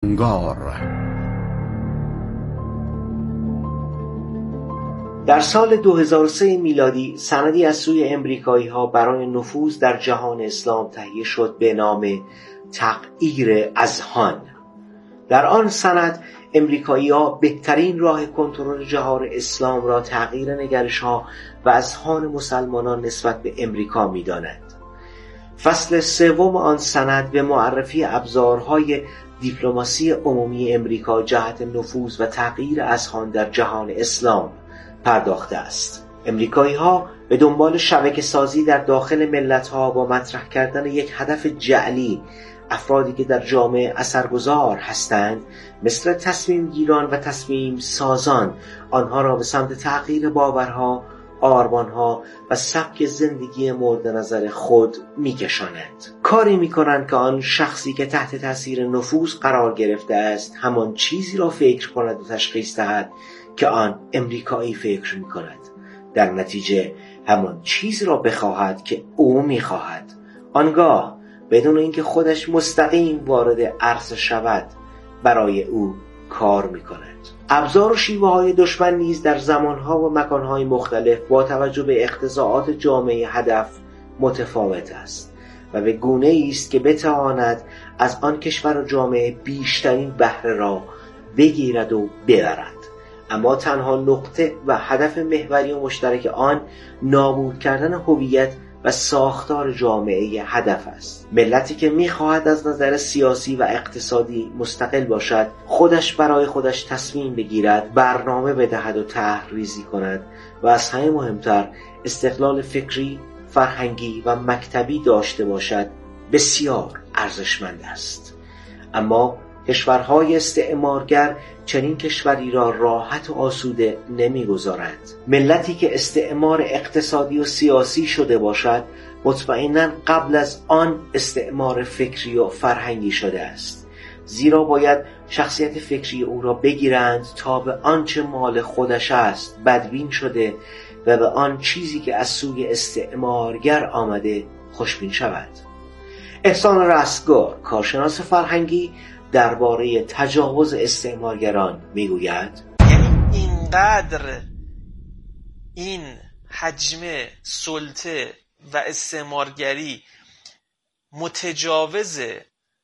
در سال 2003 میلادی سندی از سوی امریکایی‌ها برای نفوذ در جهان اسلام تهیه شد به نام تغییر اذهان. در آن سند امریکایی‌ها بهترین راه کنترل جهان اسلام را تغییر نگرش‌ها و اذهان مسلمانان نسبت به امریکا می‌دانند. فصل سوم آن سند به معرفی ابزارهای دیپلماسی عمومی امریکا جهت نفوذ و تغییر اذهان در جهان اسلام پرداخته است. امریکایی‌ها به دنبال شبکه سازی در داخل ملت‌ها با مطرح کردن یک هدف جعلی افرادی که در جامعه اثرگذار هستند مثل تصمیم گیران و تصمیم سازان آنها را به سمت تغییر باورها، آرمانها و سبک زندگی مورد نظر خود می‌کشانند. کاری می‌کنند که آن شخصی که تحت تاثیر نفوذ قرار گرفته است همان چیزی را فکر کند و تشخیص دهد که آن امریکایی فکر می‌کند. در نتیجه همان چیزی را بخواهد که او می‌خواهد. آنگاه بدون اینکه خودش مستقیم وارد عرصه شود برای او کار می‌کند. ابزار و شیوه‌های دشمن نیز در زمان‌ها و مکان‌های مختلف با توجه به اقتضاعات جامعه هدف متفاوت است و به گونه‌ای است که بتواند از آن کشور و جامعه بیشترین بهره را بگیرد و ببرد. اما تنها نقطه و هدف محوری و مشترک آن نابود کردن هویت و ساختار جامعه هدف است. ملتی که می‌خواهد از نظر سیاسی و اقتصادی مستقل باشد، خودش برای خودش تصمیم بگیرد، برنامه بدهد و طرح‌ریزی کند و از همه مهمتر استقلال فکری، فرهنگی و مکتبی داشته باشد، بسیار ارزشمند است. اما کشورهای استعمارگر چنین کشوری را راحت و آسوده نمی‌گذارند. ملتی که استعمار اقتصادی و سیاسی شده باشد مطمئناً قبل از آن استعمار فکری و فرهنگی شده است، زیرا باید شخصیت فکری او را بگیرند تا به آنچه مال خودش است بدبین شده و به آن چیزی که از سوی استعمارگر آمده خوشبین شود. احسان رستگار، کارشناس فرهنگی، درباره تجاوز استعمارگران میگوید: یعنی اینقدر این حجم سلطه و استعمارگری متجاوزه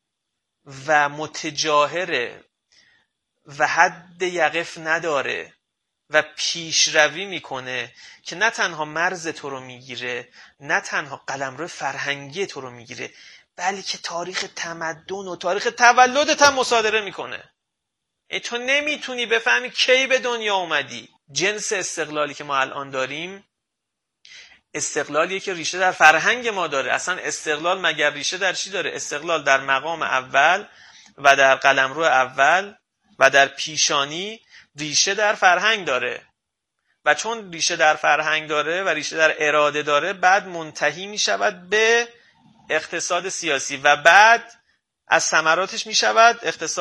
و متجاهره و حد یقف نداره و پیشروی میکنه که نه تنها مرز تو رو میگیره، نه تنها قلمرو فرهنگی تو رو میگیره، بلکه تاریخ تمدن و تاریخ تولدت هم مصادره میکنه. تو نمیتونی بفهمی کی به دنیا اومدی. جنس استقلالی که ما الان داریم استقلالیه که ریشه در فرهنگ ما داره. اصلا استقلال مگر ریشه در چی داره؟ استقلال در مقام اول و در قلمرو اول و در پیشانی ریشه در فرهنگ داره و چون ریشه در فرهنگ داره و ریشه در اراده داره، بعد منتهی میشود به اقتصاد سیاسی و بعد از ثمراتش می شود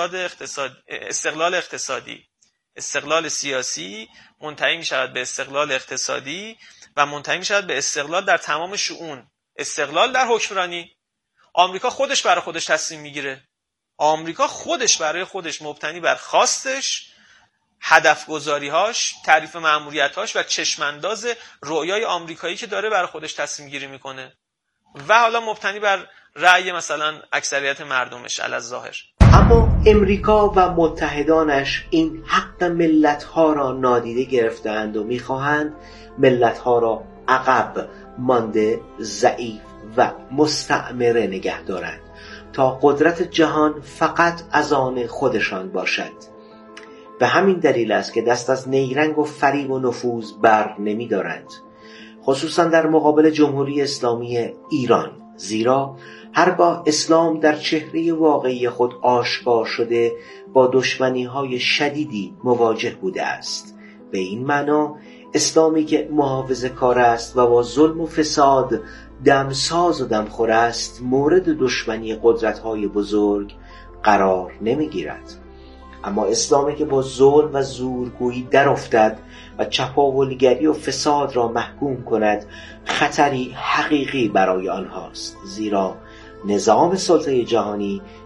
استقلال اقتصادی. استقلال سیاسی منتهی می شود به استقلال اقتصادی و منتهی می شود به استقلال در تمام شؤون. استقلال در حکمرانی. آمریکا خودش برای خودش تصمیم می گیره. آمریکا خودش برای خودش مبتنی بر خواستش، هدف گذاری‌هاش، تعریف مأموریت‌هاش و چشمانداز رؤیای آمریکایی که داره برای خودش تصمیم گیری میکنه و حالا مبتنی بر رأی مثلا اکثریت مردمش علی الظاهر. اما امریکا و متحدانش این حق ملت‌ها را نادیده گرفتند و می‌خواهند ملت‌ها را عقب مانده، ضعیف و مستعمره نگه دارند تا قدرت جهان فقط از آن خودشان باشد. به همین دلیل است که دست از نیرنگ و فریب و نفوذ بر نمی‌دارند، خصوصا در مقابل جمهوری اسلامی ایران، زیرا هرگاه اسلام در چهره واقعی خود آشکار شده با دشمنی‌های شدیدی مواجه بوده است. به این معنا اسلامی که محافظه‌کار است و با ظلم و فساد دمساز و دمخور است مورد دشمنی قدرت‌های بزرگ قرار نمی‌گیرد. اما اسلامی که با ظلم و زورگویی در افتد و چپاولگری و فساد را محکوم کند خطری حقیقی برای آنهاست، زیرا نظام سلطه جهانی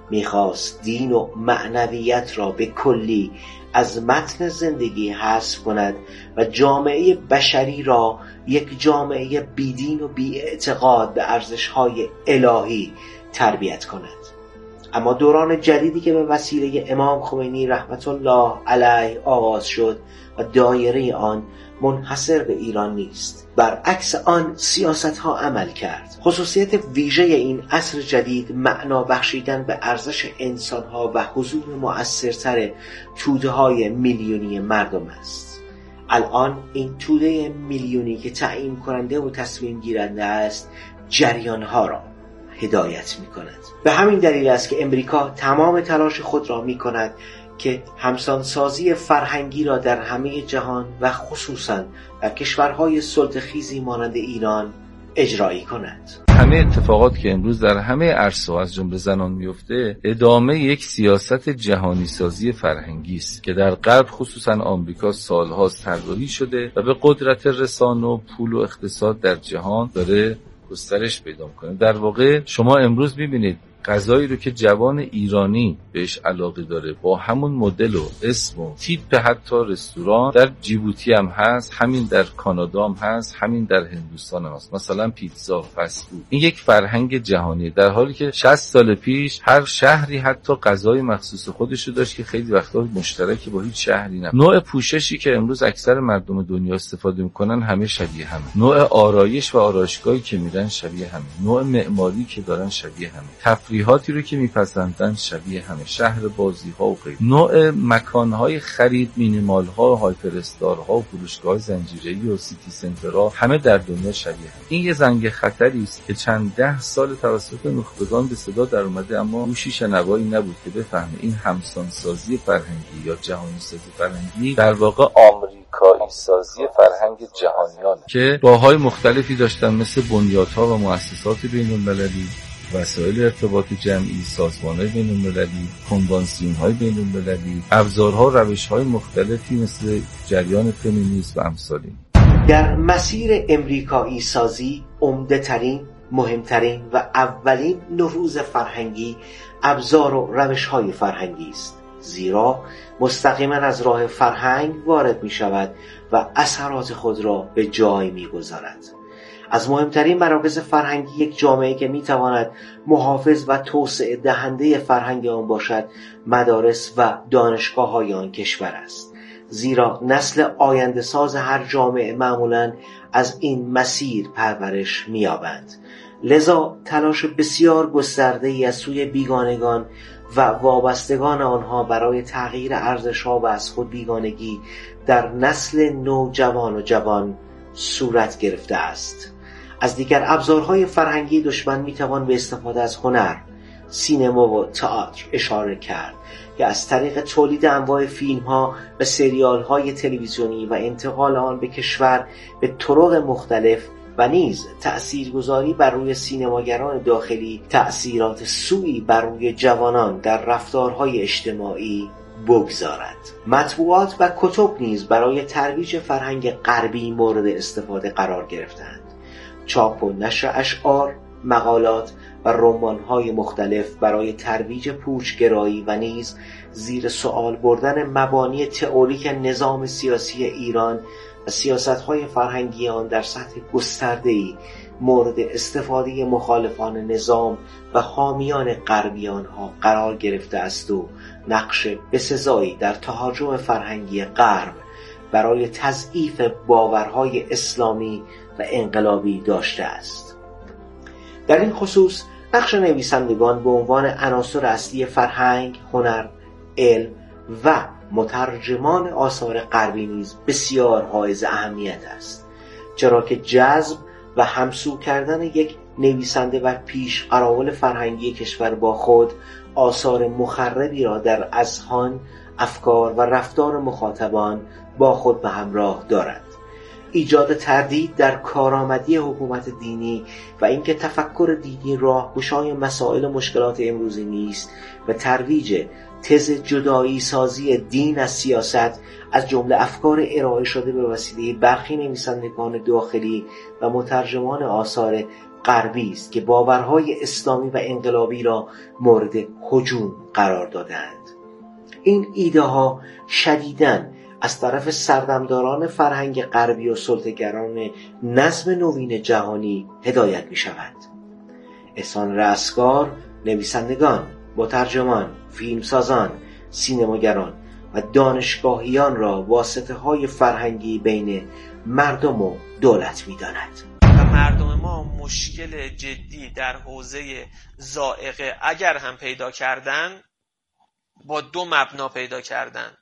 میخواست دین و معنویت را به کلی از متن زندگی حذف کند و جامعه بشری را یک جامعه بیدین و بی اعتقاد به ارزش‌های الهی تربیت کند. اما دوران جدیدی که به وسیله امام خمینی رحمت الله علیه آغاز شد و دایره آن منحصر به ایران نیست، برعکس آن سیاست ها عمل کرد. خصوصیت ویژه این عصر جدید معنا بخشیدن به ارزش انسان ها و حضور مؤثرتر توده های میلیونی مردم است. الان این توده میلیونی که تعیین کننده و تصمیم گیرنده است جریان ها را هدایت می کند. به همین دلیل است که امریکا تمام تلاش خود را می کند که همسانسازی فرهنگی را در همه جهان و خصوصا در کشورهای سلطه‌خیزی مانند ایران اجرایی کند. همه اتفاقات که امروز در همه عرصه از جمله زنان میفته ادامه یک سیاست جهانی سازی فرهنگی است که در غرب خصوصا آمریکا سالهاست طراحی شده و به قدرت رسانه و پول و اقتصاد در جهان داره گسترش پیدا می‌کنه. در واقع شما امروز می‌بینید غذایی رو که جوان ایرانی بهش علاقه داره با همون مدل و اسم و تیپ حتی رستوران در جیبوتی هم هست، همین در کانادا هم هست، همین در هندوستان هم هست. مثلا پیتزا، فست فود. این یک فرهنگ جهانی، در حالی که 60 سال پیش هر شهری حتی غذای مخصوص خودش رو داشت که خیلی وقتا مشترکی با هیچ شهری نبود. نوع پوششی که امروز اکثر مردم دنیا استفاده میکنن همه شبیه همه. نوع آرایش و آرایشگاهی که میرن شبیه همه. نوع معماری که دارن شبیه همه. تفریحاتی رو که میپسندن شبیه همه، شهر بازی ها و غیره. نوع مکان های خرید، مینیمال ها، هایپر استار ها و فروشگاه زنجیره‌ای و سیتی سنترها همه در دنیا شبیه همه. این یه زنگ خطری است که چند ده سال توسط نخبگان به صدا در اومده، اما گوشی شنوایی نبود که بفهمه این همسانسازی فرهنگی یا جهانی سازی فرهنگی در واقع آمریکایی سازی فرهنگ جهانیانه که راه‌های مختلفی داشتن، مثل بنیادها و مؤسسات بین‌المللی، وسایل ارتباط جمعی، سازمان‌های بین‌المللی، کنوانسیون‌های بین‌المللی، ابزارها و روش‌های مختلفی مثل جریان فمینیسم و امثالی. در مسیر امریکایی سازی عمده‌ترین، مهمترین و اولین نفوذ فرهنگی ابزار و روش‌های فرهنگی است، زیرا مستقیما از راه فرهنگ وارد می‌شود و اثرات خود را به جای می‌گذارد. از مهمترین مراکز فرهنگی یک جامعه که میتواند محافظ و توسعه دهنده فرهنگ آن باشد مدارس و دانشگاه‌های آن کشور است، زیرا نسل آینده ساز هر جامعه معمولاً از این مسیر پرورش می‌یابند. لذا تلاش بسیار گسترده‌ای از سوی بیگانگان و وابستگان آنها برای تغییر ارزش‌ها و از خود بیگانگی در نسل نوجوان و جوان صورت گرفته است. از دیگر ابزارهای فرهنگی دشمن میتوان به استفاده از هنر، سینما و تئاتر اشاره کرد که از طریق تولید انواع فیلم‌ها و سریال‌های تلویزیونی و انتقال آن به کشور به طرق مختلف و نیز تأثیرگذاری بر روی سینماگران داخلی تأثیرات سوئی بر روی جوانان در رفتارهای اجتماعی بگذارد. مطبوعات و کتب نیز برای ترویج فرهنگ غربی مورد استفاده قرار گرفتند. چاپ و نشر اشعار، مقالات و رمان‌های مختلف برای ترویج پوچگرایی و نیز زیر سوال بردن مبانی تئوریک نظام سیاسی ایران و سیاست‌های فرهنگی آن در سطح گسترده‌ای مورد استفاده مخالفان نظام و حامیان غربی آنها قرار گرفته است و نقش بسزایی در تهاجم فرهنگی غرب برای تضعیف باورهای اسلامی و انقلابی داشته است. در این خصوص نقش نویسندگان به عنوان عناصر اصلی فرهنگ، هنر، علم و مترجمان آثار غربی نیز بسیار حائز اهمیت است، چرا که جذب و همسو کردن یک نویسنده و پیش قراول فرهنگی کشور با خود آثار مخربی را در اذهان، افکار و رفتار مخاطبان با خود به همراه دارد. ایجاد تردید در کارآمدی حکومت دینی و اینکه تفکر دینی راهگشای مسائل و مشکلات امروزی نیست و ترویج تز جدایی سازی دین از سیاست از جمله افکار ارائه شده به وسیله برخی نویسندگان داخلی و مترجمان آثار غربی است که باورهای اسلامی و انقلابی را مورد هجوم قرار دادند. این ایده ها شدیداً از طرف سردمداران فرهنگ غربی و سلطه‌گران نظم نوین جهانی هدایت می شود. احسان رستگار، نویسندگان، مترجمان، فیلمسازان، سینماگران و دانشگاهیان را واسطه‌های فرهنگی بین مردم و دولت می‌داند. و مردم ما مشکل جدی در حوزه ذائقه اگر هم پیدا کردن، با دو مبنا پیدا کردن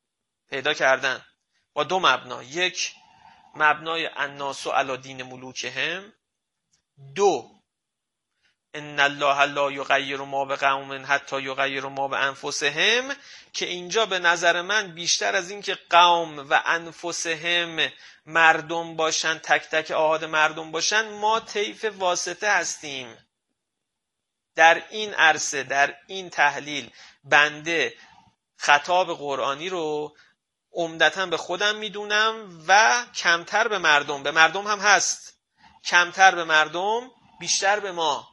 با دو مبنا. یک، مبنای الناس علی دین ملوکهم. دو، ان الله لا یغیر ما بقوم حتی یغیروا ما بانفسهم، که اینجا به نظر من بیشتر از این که قوم و انفسهم مردم باشن، تک تک آحاد مردم باشن، ما طیف واسطه هستیم. در این عرصه، در این تحلیل، بنده خطاب قرآنی رو عمدتاً به خودم میدونم و کمتر به مردم هم هست، کمتر به مردم، بیشتر به ما.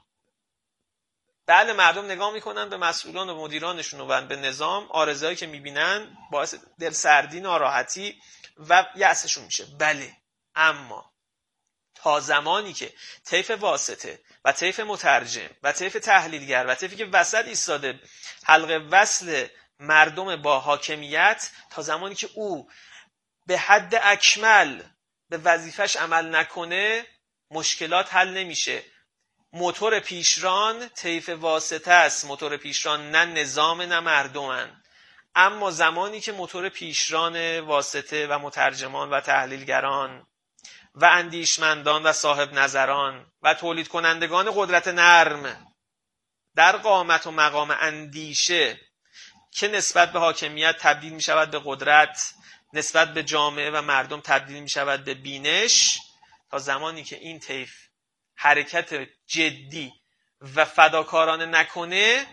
بله، مردم نگاه میکنن به مسئولان و مدیرانشون و به نظام، آرزهایی که میبینن باعث دلسردی، ناراحتی و یأسشون میشه. بله، اما تا زمانی که طیف واسطه و طیف مترجم و طیف تحلیلگر و طیفی که وسط ایستاده، حلقه وصل مردم با حاکمیت، تا زمانی که او به حد اکمل به وظیفش عمل نکنه، مشکلات حل نمیشه. موتور پیشران طیف واسطه است، موتور پیشران نه نظام نه مردمن. اما زمانی که موتور پیشران واسطه و مترجمان و تحلیلگران و اندیشمندان و صاحب نظران و تولید کنندگان قدرت نرم در قامت و مقام اندیشه که نسبت به حاکمیت تبدیل می شود به قدرت، نسبت به جامعه و مردم تبدیل می شود به بینش، تا زمانی که این طیف حرکت جدی و فداکارانه نکنه،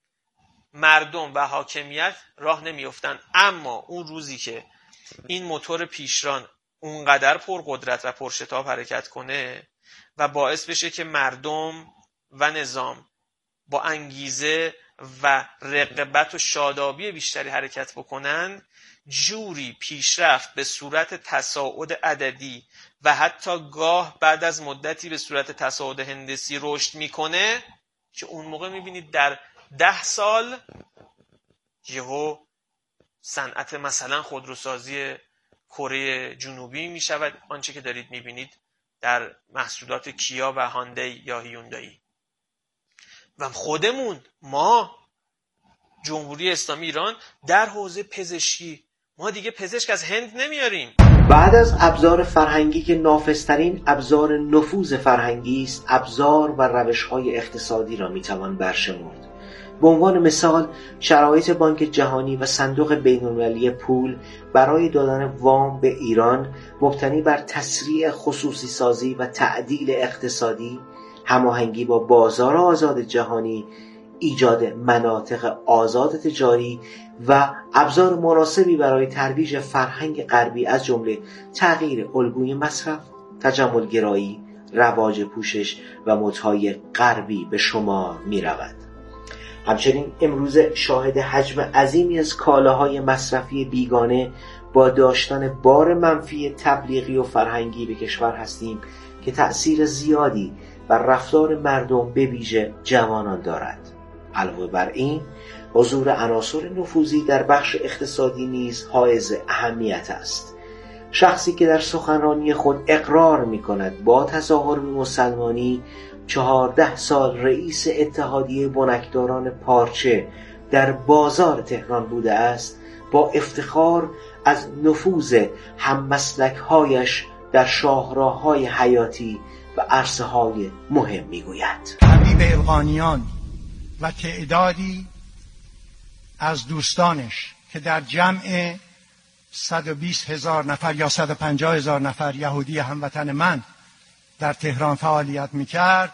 مردم و حاکمیت راه نمیافتن. اما اون روزی که این موتور پیشران اونقدر پرقدرت و پرشتاب حرکت کنه و باعث بشه که مردم و نظام با انگیزه و رغبت و شادابی بیشتری حرکت بکنن، جوری پیشرفت به صورت تصاعد عددی و حتی گاه بعد از مدتی به صورت تصاعد هندسی رشد میکنه که اون موقع میبینید در 10 سال یهو صنعت مثلا خودروسازی کره جنوبی میشود آنچه که دارید میبینید در محصولات کیا و هاندی یا هیوندای. و خودمون، ما جمهوری اسلامی ایران، در حوزه پزشکی ما دیگه پزشک از هند نمیاریم. بعد از ابزار فرهنگی که نافذترین ابزار نفوذ فرهنگی است، ابزار و روش‌های اقتصادی را میتوان برشمرد. به عنوان مثال، شرایط بانک جهانی و صندوق بین‌المللی پول برای دادن وام به ایران مبتنی بر تسریع خصوصی سازی و تعدیل اقتصادی، هماهنگی با بازار آزاد جهانی، ایجاد مناطق آزاد تجاری و ابزار مناسبی برای ترویج فرهنگ غربی از جمله تغییر الگوی مصرف، تجملگرایی، رواج پوشش و مدهای غربی به شمار می رود. همچنین امروز شاهد حجم عظیمی از کالاهای مصرفی بیگانه با داشتن بار منفی تبلیغی و فرهنگی به کشور هستیم که تأثیر زیادی بر رفتار مردم به ویژه جوانان دارد. علاوه بر این، حضور عناصر نفوذی در بخش اقتصادی نیز حائز اهمیت است. شخصی که در سخنرانی خود اقرار می‌کند با تظاهر به مسلمانی 14 سال رئیس اتحادیه بنکداران پارچه در بازار تهران بوده است، با افتخار از نفوذ هممسلک‌هایش در شاهراه‌های حیاتی و عرصه‌های مهم می‌گوید. حبیب افغانیان و تعدادی از دوستانش که در جمع 120,000 نفر یا 150,000 نفر یهودی هموطن من در تهران فعالیت میکرد،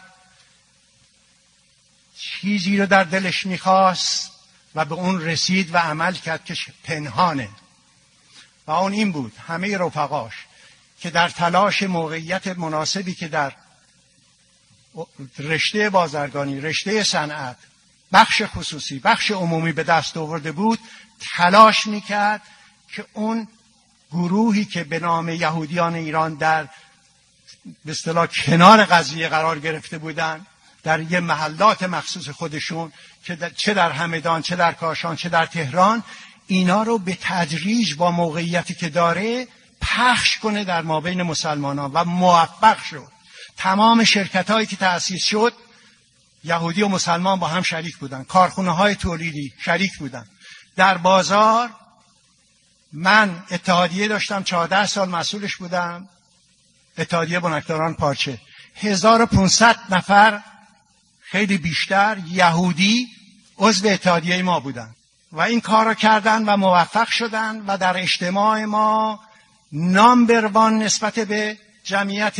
چیزی رو در دلش میخواست و به اون رسید و عمل کرد که پنهانه، و اون این بود: همه رفقاش که در تلاش موقعیت مناسبی که در رشته بازرگانی، رشته صنعت، بخش خصوصی، بخش عمومی به دست آورده بود، تلاش میکرد که اون گروهی که به نام یهودیان ایران در به اصطلاح کنار قضیه قرار گرفته بودن، در یه محلات مخصوص خودشون که چه در همدان، چه در کاشان، چه در تهران، اینا رو به تدریج با موقعیتی که داره پخش کنه در مابین مسلمانان و موفق شد. تمام شرکت‌هایی که تأسیس شد یهودی و مسلمان با هم شریک بودن، کارخونه‌های تولیدی شریک بودن. در بازار من اتحادیه داشتم، 14 سال مسئولش بودم، اتحادیه بنکداران پارچه. 1500 نفر خیلی بیشتر یهودی عضو اتحادیه ما بودن و این کار را کردن و موفق شدن و در اجتماع ما نامبر وان نسبت به جمعیت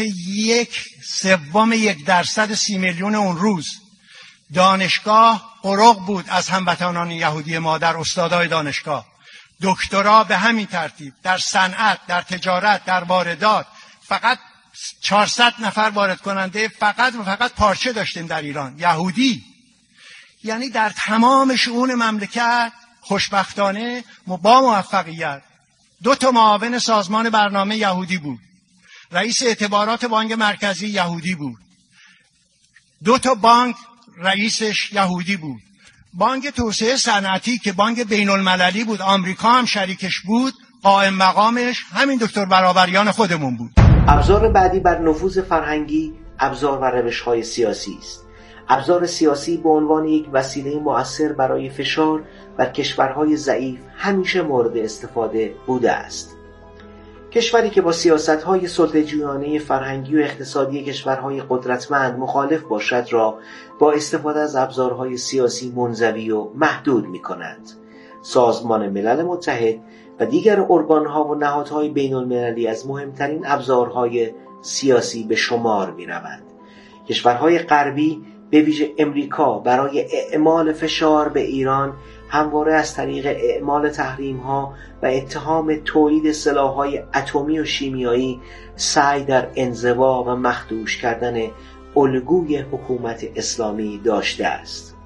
1/3 30 میلیون اون روز. دانشگاه قرق بود از هموطنان یهودی ما در استادای دانشگاه. دکترا به همین ترتیب، در صنعت، در تجارت، در واردات. فقط 400 نفر وارد کننده فقط پارچه داشتیم در ایران، یهودی. یعنی در تمام شؤون مملکت خوشبختانه با موفقیت 2 معاون سازمان برنامه یهودی بود، رئیس اعتبارات بانک مرکزی یهودی بود، 2 بانک رئیسش یهودی بود، بانک توسعه صنعتی که بانک بین المللی بود، آمریکا هم شریکش بود، قائم مقامش همین دکتر برابریان خودمون بود. ابزار بعدی بر نفوذ فرهنگی ابزار و روش‌های سیاسی است. ابزار سیاسی به عنوان یک وسیله مؤثر برای فشار بر کشورهای ضعیف همیشه مورد استفاده بوده است. کشوری که با سیاست‌های سلطه‌جویانه فرهنگی و اقتصادی کشورهای قدرتمند مخالف باشد را با استفاده از ابزارهای سیاسی منزوی و محدود می‌کند. سازمان ملل متحد و دیگر ارگان‌ها و نهادهای بین‌المللی از مهمترین ابزارهای سیاسی به شمار می‌روند. کشورهای غربی به ویژه امریکا برای اعمال فشار به ایران همواره از طریق اعمال تحریم‌ها و اتهام تولید سلاح‌های اتمی و شیمیایی سعی در انزوا و مخدوش کردن الگوی حکومت اسلامی داشته است.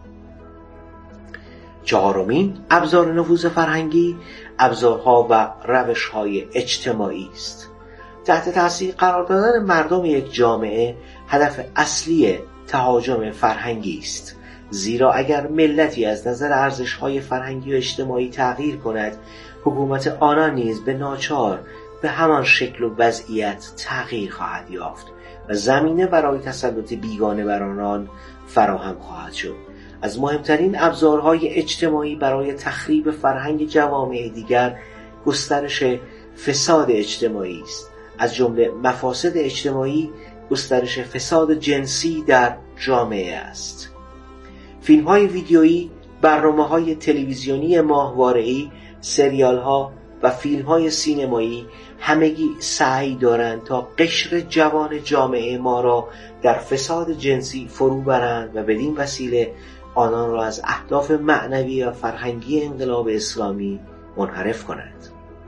4مین ابزار نفوذ فرهنگی ابزارها و روش‌های اجتماعی است. تحت تاثیر قرار دادن مردم یک جامعه هدف اصلی تهاجم فرهنگی است، زیرا اگر ملتی از نظر ارزش‌های فرهنگی و اجتماعی تغییر کند، حکومت آنان نیز به ناچار به همان شکل و وضعیت تغییر خواهد یافت و زمینه برای تسلط بیگانه بر آنان فراهم خواهد شد. از مهمترین ابزارهای اجتماعی برای تخریب فرهنگ جوامع دیگر گسترش فساد اجتماعی است. از جمله مفاسد اجتماعی گسترش فساد جنسی در جامعه است. فیلم‌های ویدیویی، برنامه‌های تلویزیونی ماهواره‌ای، سریال‌ها و فیلم‌های سینمایی همگی سعی دارند تا قشر جوان جامعه ما را در فساد جنسی فرو برند و بدین وسیله آنان را از اهداف معنوی و فرهنگی انقلاب اسلامی منحرف کنند.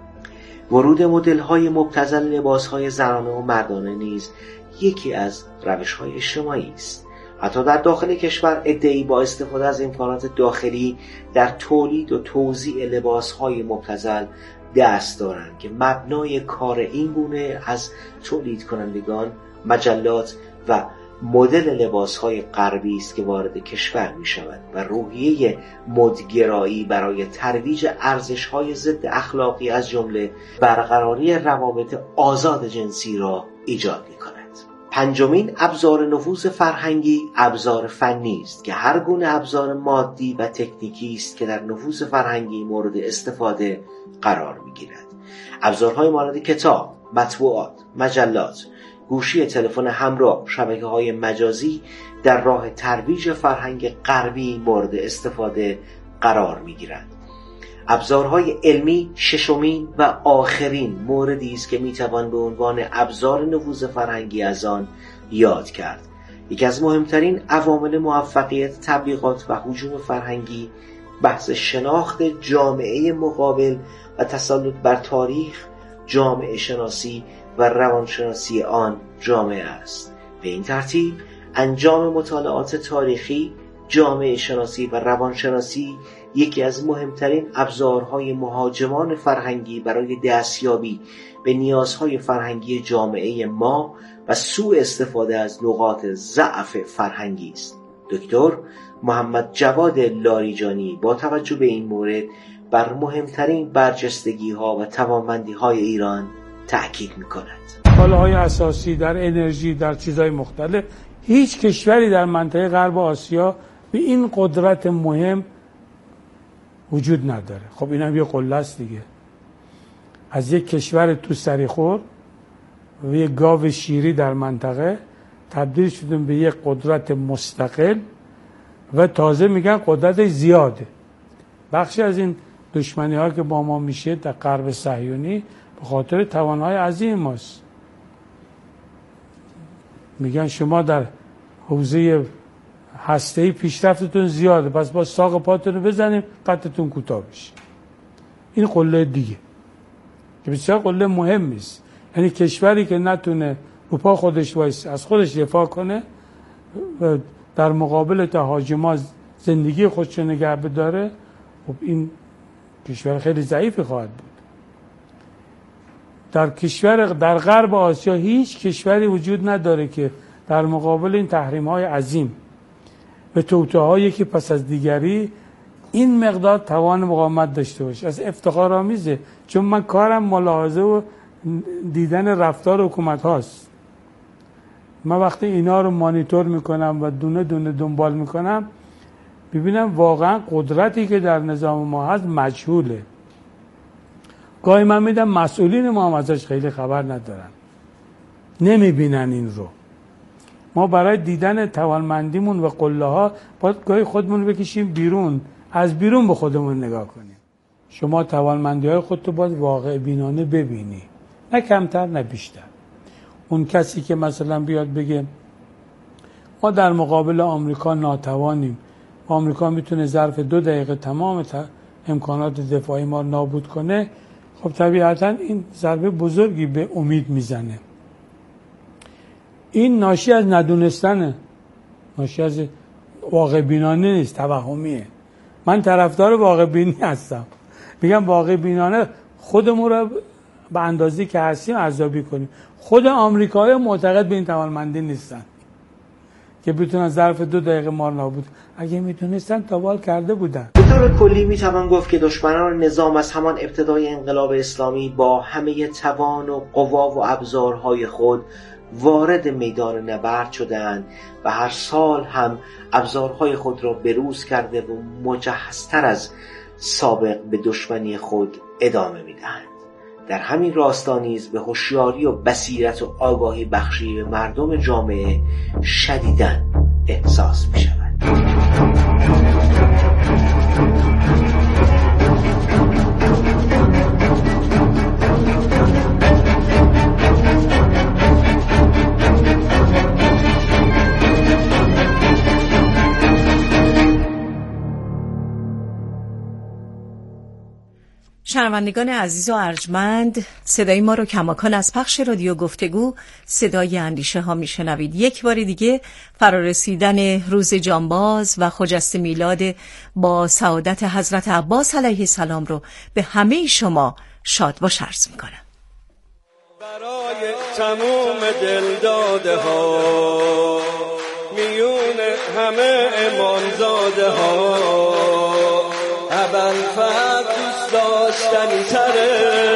ورود مدل‌های مبتذل لباس‌های زنانه و مردانه نیز یکی از روش‌های اجتماعی است. حتی در داخل کشور عده‌ای با استفاده از امکانات داخلی در تولید و توزیع لباس‌های مبتذل دست دارند که مبنای کار این گونه از تولید کنندگان مجلات و مدل لباس‌های غربی است که وارد کشور می‌شود و روحیه مدگرایی برای ترویج ارزش‌های ضد اخلاقی از جمله برقراری روابط آزاد جنسی را ایجاد می‌کند. 5مین ابزار نفوذ فرهنگی ابزار فنی است که هر گونه ابزار مادی و تکنیکی است که در نفوذ فرهنگی مورد استفاده قرار می‌گیرد. ابزارهای مانند کتاب، مطبوعات، مجلات، گوشی تلفن همراه، شبکه‌های مجازی در راه ترویج فرهنگ غربی مورد استفاده قرار می‌گیرند. ابزارهای علمی 6مین و آخرین موردی است که میتوان به عنوان ابزار نفوذ فرهنگی از آن یاد کرد. یکی از مهمترین عوامل موفقیت تبلیغات و هجوم فرهنگی بحث شناخت جامعه مقابل و تسلط بر تاریخ، جامعه شناسی و روانشناسی آن جامعه است. به این ترتیب انجام مطالعات تاریخی، جامعه شناسی و روانشناسی یکی از مهمترین ابزارهای مهاجمان فرهنگی برای دستیابی به نیازهای فرهنگی جامعه ما و سوء استفاده از نقاط ضعف فرهنگی است. دکتر محمد جواد لاریجانی با توجه به این مورد بر مهمترین برجستگی‌ها و توانمندی‌های ایران تأکید می‌کند. کالاهای اساسی در انرژی، در چیزهای مختلف، هیچ کشوری در منطقه غرب آسیا به این قدرت مهم وجود نداره. خب این هم یه قله است دیگه. از یک کشور تو سریخور و یک گاو شیری در منطقه تبدیل شدیم به یک قدرت مستقل و تازه میگن قدرت زیاده. بخشی از این دشمنی ها که با ما میشه در غرب صهیونی به خاطر توانهای عظیم ماست. میگن شما در حوزه هسته‌ای پیشرفتتون زیاده، پس با ساق پاتون رو بزنیم قدتون کوتاه بشه. این قله دیگه که بسیار قله مهمی است. یعنی کشوری که نتونه رو پا خودش وایس از خودش دفاع کنه و در مقابل تهاجمات زندگی خودش نگه بداره، خب این کشور خیلی ضعیفی خواهد بود. در غرب آسیا هیچ کشوری وجود نداره که در مقابل این تحریم‌های عظیم و توطئه‌هایی که پس از دیگری این مقدار توان مقاومت داشته باشه. از افتخارآمیزه، چون من کارم ملاحظه و دیدن رفتار حکومت هاست. من وقتی اینا رو مانیتور میکنم و دونه دونه دنبال میکنم ببینم واقعا قدرتی که در نظام ما هست مجهوله. گاهی من میدم مسئولین ما هم ازش خیلی خبر ندارن، نمیبینن این رو. ما برای دیدن توانمندیمون و قله ها باید گاهی خودمون بکشیم بیرون، از بیرون به خودمون نگاه کنیم. شما توانمندی های خودتو باید واقع بینانه ببینی، نه کمتر نه بیشتر. اون کسی که مثلا بیاد بگه ما در مقابل آمریکا ناتوانیم، آمریکا میتونه ظرف 2 دقیقه تمام امکانات دفاعی ما نابود کنه، خب طبیعتا این ضربه بزرگی به امید میزنه. این ناشی از ندونستنه، ناشی از واقع بینانه نیست، توهمیه. من طرفدار واقع بینی هستم، میگم واقع بینانه خودمون رو به اندازه‌ای که هستیم ارزیابی کنیم. خود آمریکایی‌ها معتقد به این توانمندی نیستن که بتونن ظرف 2 دقیقه ما نابود. اگه میتونستن تاوال کرده بودن. به طور کلی میتوان گفت که دشمنان نظام از همان ابتدای انقلاب اسلامی با همه توان و قوا و ابزارهای خود وارد میدان نبرد شدند و هر سال هم ابزارهای خود را بروز کرده و مجهزتر از سابق به دشمنی خود ادامه میدهند. در همین راستا نیز به هوشیاری و بصیرت و آگاهی بخشی به مردم جامعه شدیداً احساس می شود. شنوندگان عزیز و ارجمند، صدای ما رو کماکان از پخش رادیو گفتگو صدای اندیشه ها میشنوید. یک بار دیگه فرارسیدن روز جانباز و خجسته میلاد با سعادت حضرت عباس علیه السلام رو به همه شما شاد باش عرض میکنم. برای تموم دلداده ها میون همه امامزاده ها ابوالفضل دوست داشتنی تره،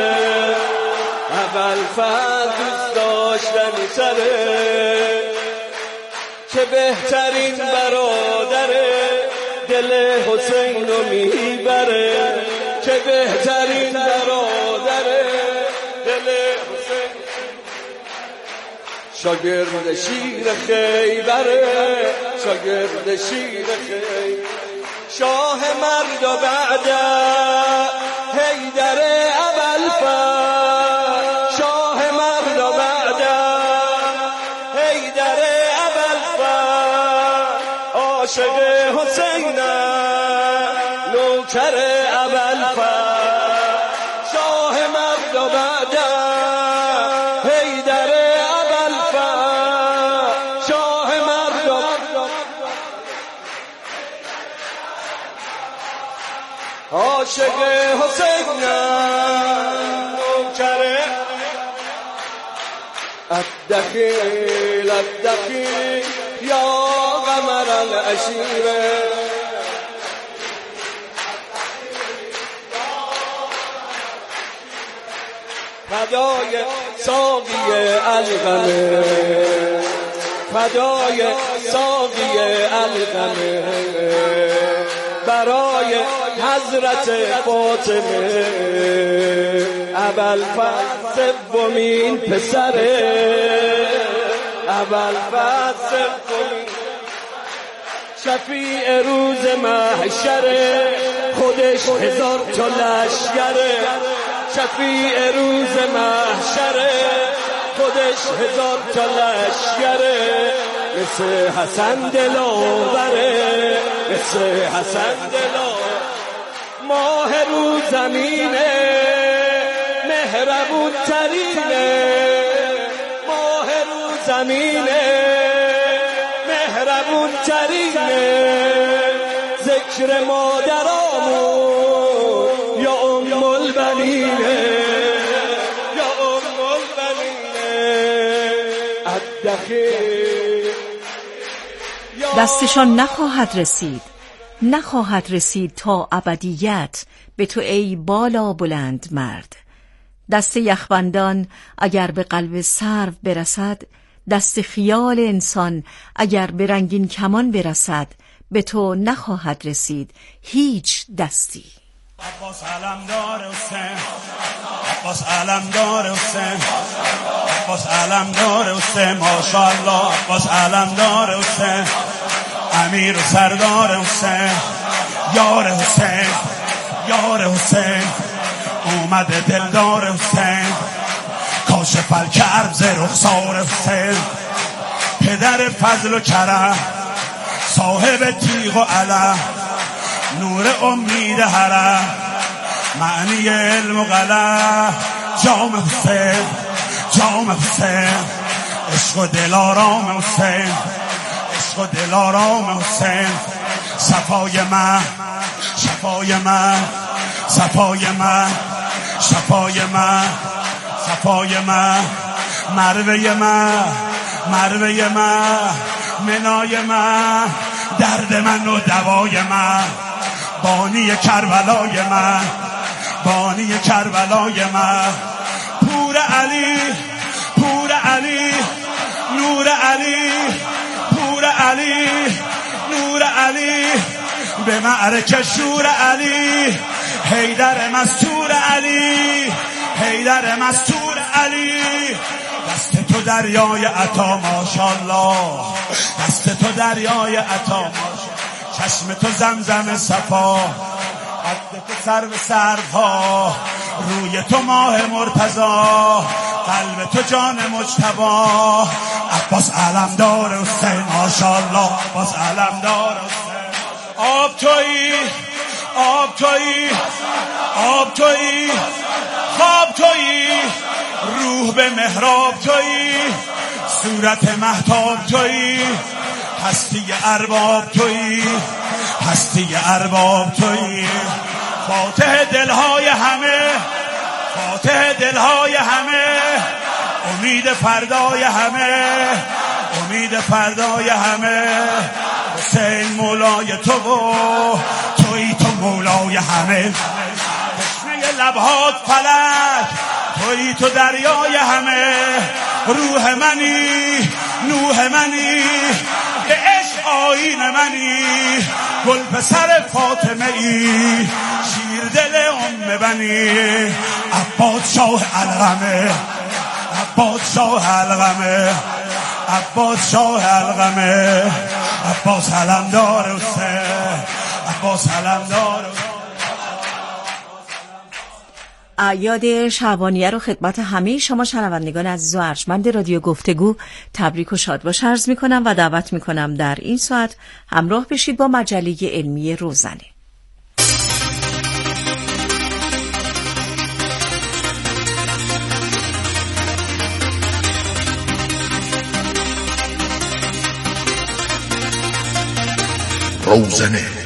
ابوالفضل دوست داشتنی تره که بهترین برادره دل حسین رو میبره، که بهترین برادره دل حسین. شاگرد شیر خیبره، شاگرد شیر خیبره، شاه مرد و بعد حیدر ابوالفضل، شاه مرد و بعد حیدر ابوالفضل، عاشق حسین نوکر ابوالفضل، شاه مرد و بعد حیدر ابوالفضل، شاه مرد و عاشق حسینم نوکره الدخیل الدخیل یا قمر العشیره فدای ساقی الغمه فدای ساقی الغمه برای حضرت فاطمه ابوالفضل سومین پسره ابوالفضل سومین شفیع روز محشره خودش 1000 تا لشکره شفیع روز محشره خودش 1000 تا لشکره مثل حسن دلاوره مثل حسن دلاوره ماه رو زمینه مهربون ترینه ماه رو زمینه مهربون ترینه ذکر مادرامون یا ام البنینه یا ام البنینه الدخیل دستشان نخواهد رسید تا ابدیت به تو ای بالا بلند مرد. دست یخبندان اگر به قلب سرو برسد، دست خیال انسان اگر به رنگین کمان برسد، به تو نخواهد رسید هیچ دستی. عباس علمدار حسین عباس علمدار حسین عباس علمدار حسین ماشاءالله عباس علمدار حسین امیر و سردار حسین یار حسین یار حسین اومده دلدار حسین کاشف الکرب ز رخسار حسین پدر فضل و کرم صاحب تیغ و علم نور امید حرم معنی علم و قلم جام حسین جام حسین عشق و دل آرام حسین عشق و دل آرام حسین صفای من شفای من صفای من شفای من صفای من مروه من مروه من منای من درد من و دوای من بانی کربلای من بانی کربلای من پور علی پور علی نور علی پور علی نور علی به معرکه شور علی حیدر مستور علی حیدر مستور علی دست تو دریای عطا ماشاءالله دست تو دریای عطا ماشاءالله چشم تو زمزم صفا قد تو سر به سرها روی تو ماه مرتضا قلب تو جان مجتبی عباس علمدار حسین ماشاءالله عباس علمدار حسین آب تویی آب تویی آب تویی خواب تویی روح به محراب تویی صورت مهتاب تویی هستی ارباب تویی هستی ارباب تویی فاتح دلهای همه فاتح دلهای همه امید فردای همه امید فردای همه حسین مولای تو و تویی تو مولای همه تشنه لبهات فلک تویی تو دریای همه روح منی نوح منی به عشق آیین منی گل پسر فاطمه ای شیر دل ام بنی عباس شاه الغمه عباس شاه الغمه عباس شاه الغمه عباس علمدار حسین عباس علمدار حسین. اعیاد شعبانیه رو خدمت همه شما شنوندگان عزیز و ارجمند رادیو گفتگو تبریک و شادباش عرض می‌کنم و دعوت می‌کنم در این ساعت همراه بشید با مجله علمی روزنه. روزنه